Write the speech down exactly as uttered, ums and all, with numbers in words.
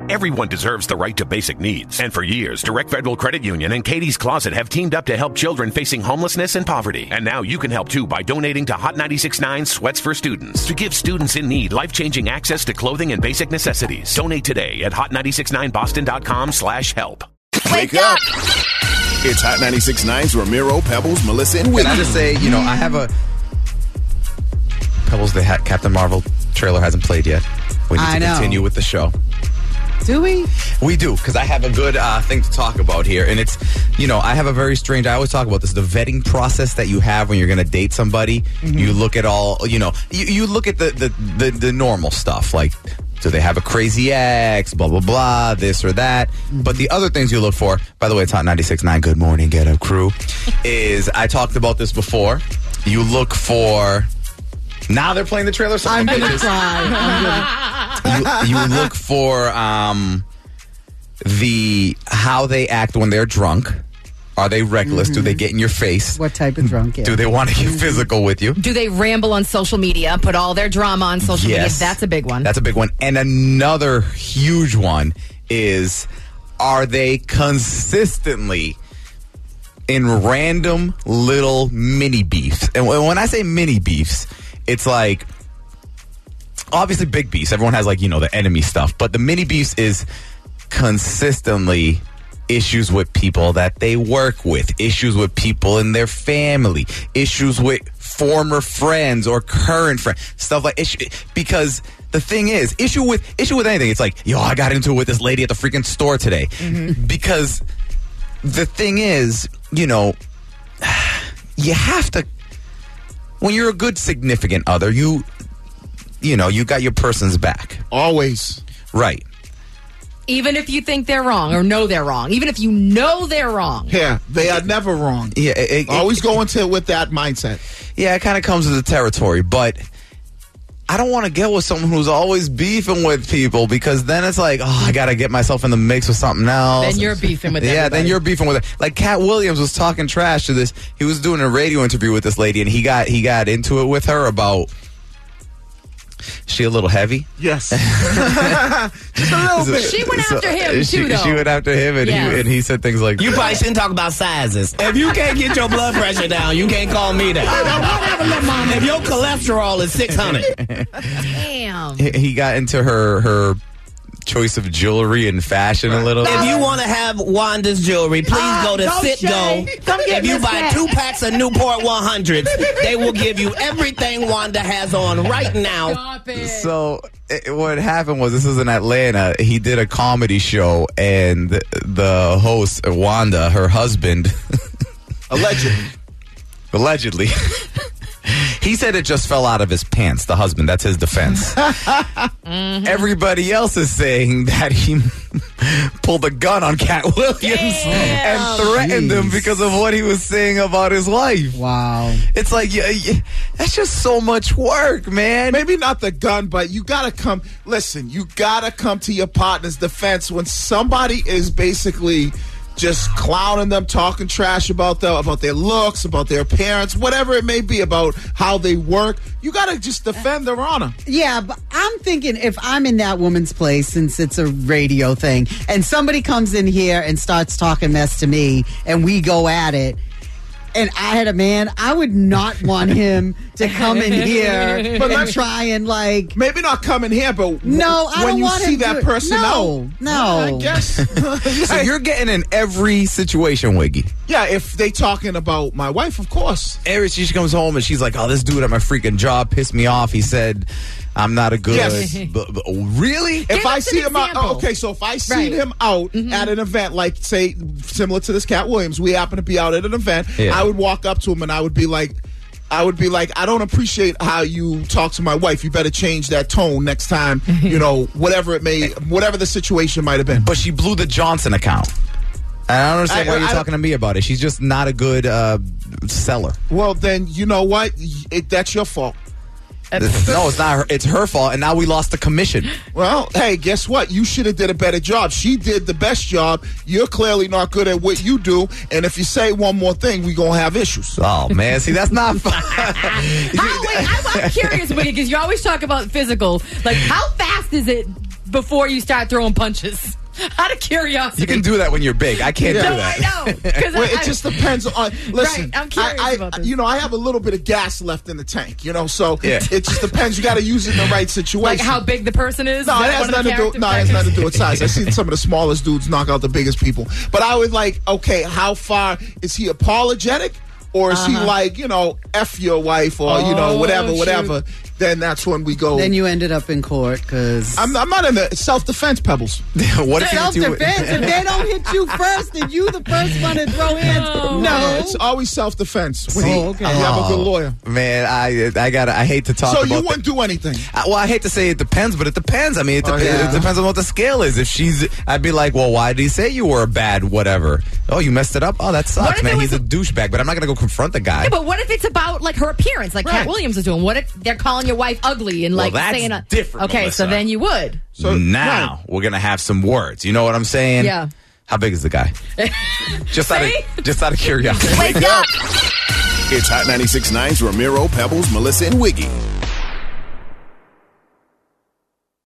Everyone deserves the right to basic needs. And for years, Direct Federal Credit Union and Katie's Closet have teamed up to help children facing homelessness and poverty. And now you can help too by donating to Hot ninety-six point nine Sweats for Students to give students in need life-changing access to clothing and basic necessities. Donate today at hot nine six nine boston dot com slash help. Wake up! It's Hot ninety-six point nine's Ramiro, Pebbles, Melissa, and Whitney. Can I just say, you know, I have a... Pebbles, the Captain Marvel trailer hasn't played yet. We need I to know. continue with the show. Do we? We do, because I have a good uh, thing to talk about here. And it's, you know, I have a very strange, I always talk about this, the vetting process that you have when you're going to date somebody. Mm-hmm. You look at all, you know, you, you look at the, the, the, the normal stuff, like, do they have a crazy ex, blah, blah, blah, this or that. Mm-hmm. But the other things you look for, by the way, it's Hot ninety-six point nine, Good Morning, Get Up Crew, is, I talked about this before, you look for... Now they're playing the trailer song. I'm gonna try. I'm gonna... you, you look for um, the how they act when they're drunk. Are they reckless? Mm-hmm. Do they get in your face? What type of drunk? Yeah. Do they want to get physical with you? Do they ramble on social media? Put all their drama on social yes. media? That's a big one. That's a big one. And another huge one is: are they consistently in random little mini beefs? And when I say mini beefs, it's like, obviously big beefs. Everyone has, like, you know, the enemy stuff. But the mini beefs is consistently issues with people that they work with, issues with people in their family, issues with former friends or current friends, stuff like issue. Because the thing is, issue with issue with anything, it's like, yo, I got into it with this lady at the freaking store today. Mm-hmm. Because the thing is, you know, you have to, when you're a good significant other, you, you know, you got your person's back. Always. Right. Even if you think they're wrong or know they're wrong. Even if you know they're wrong. Yeah, they are never wrong. Yeah, it, it, Always go into it with that mindset. Yeah, it kind of comes with the territory, but I don't want to get with someone who's always beefing with people, because then it's like, oh, I got to get myself in the mix with something else. Then you're beefing with Yeah, everybody. then you're beefing with it. Like Cat Williams was talking trash to this. He was doing a radio interview with this lady, and he got he got into it with her about, she a little heavy? Yes. Just a little bit. She went after him, she, too, though. She went after him, and, Yes. he, and he said things like, You probably shouldn't talk about sizes. If you can't get your blood pressure down, you can't call me that. If your cholesterol is six hundred. Damn. he, he got into her her choice of jewelry and fashion a little. If you want to have Wanda's jewelry, please Ah, go to no Citgo. shade. Come get If you Miss buy Cat. two packs of Newport one hundreds, they will give you everything Wanda has on right now. Stop it. So it, what happened was, this was in Atlanta. He did a comedy show, and the host, Wanda, her husband, Allegedly. allegedly, he said it just fell out of his pants. The husband, that's his defense. Mm-hmm. Everybody else is saying that he pulled a gun on Cat Williams Damn. and threatened him because of what he was saying about his wife. Wow. It's like, yeah, yeah, that's just so much work, man. Maybe not the gun, but you gotta come. Listen, you gotta come to your partner's defense when somebody is basically just clowning them, talking trash about them, about their looks, about their appearance, whatever it may be, about how they work. You gotta just defend their honor. Yeah, but I'm thinking, if I'm in that woman's place, since it's a radio thing, and somebody comes in here and starts talking mess to me, and we go at it, and I had a man, I would not want him to come in here But and let's- try and, like, Maybe not coming here, but w- no, I when don't you want see him that to, person no, out, no. I guess. So you're getting in every situation, Wiggy. Yeah, if they talking about my wife, of course. Every she comes home and she's like, "Oh, this dude at my freaking job pissed me off. He said I'm not a good." Yes. But, but, really? If Give I us see an him out, example. okay, so if I see Right. him out at an event, like, say, similar to this Cat Williams, we happen to be out at an event, Yeah. I would walk up to him and I would be like, I would be like, I don't appreciate how you talk to my wife. You better change that tone next time, you know, whatever it may, whatever the situation might have been. But she blew the Johnson account. And I don't understand I- why you're I- talking to me about it. She's just not a good uh, seller. Well, then, you know what? It, that's your fault. No, it's not her. It's her fault. And now we lost the commission. Well, hey, guess what? You should have did a better job. She did the best job. You're clearly not good at what you do. And if you say one more thing, we going to have issues. Oh, man. See, that's not fun. How, wait, I'm, I'm curious, Wiggy, because you always talk about physical. Like, how fast is it before you start throwing punches. Out of curiosity. You can do that when you're big. I can't Yeah. do No, that. I know. 'Cause Well, I- it just depends on. Listen, Right, I'm curious I, I, about this. you know, I have a little bit of gas left in the tank. You know, so Yeah. it just depends. You got to use it in the right situation. Like how big the person is? No, Is it that has one of the nothing to do. character No, it has nothing to do with factors? size. I've seen some of the smallest dudes knock out the biggest people. But I was like, okay, how far is he apologetic, or is he like, you know, f your wife, or you know, Oh, whatever, shoot. whatever? Then that's when we go. Then you ended up in court because I'm, I'm not in the self defense, Pebbles. What if you self do defense. If they don't hit you first, and you the first one to throw hands, no. It's always self defense. Oh, okay. You have a good lawyer. Man, I I got I hate to talk So about you the- wouldn't do anything. I, well, I hate to say it depends, but it depends. I mean, it, Oh, dep- yeah. it depends on what the scale is. If she's, I'd be like, well, why did he say you were a bad whatever? Oh, you messed it up? Oh, that What sucks, if man. it He's was a douchebag, but I'm not going to go confront the guy. Yeah, but what if it's about like her appearance, like Right. Cat Williams is doing? What if they're calling your wife ugly and Well, like that's saying a different, Okay, so Melissa. then you would. So now we're going to have some words. You know what I'm saying? Yeah. How big is the guy? just out See? of just out of curiosity. Wake up! It's Hot ninety-six point nine's Ramiro, Pebbles, Melissa, and Wiggy.